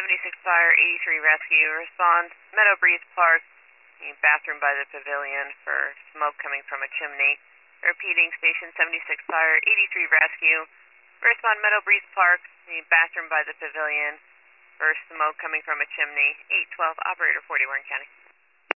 76 Fire, 83 Rescue. Respond, Meadow Breeze Park, bathroom by the pavilion for smoke coming from a chimney. Repeating, Station 76 Fire, 83 Rescue. Respond, Meadow Breeze Park, bathroom by the pavilion for smoke coming from a chimney. 812, Operator 40, Warren County.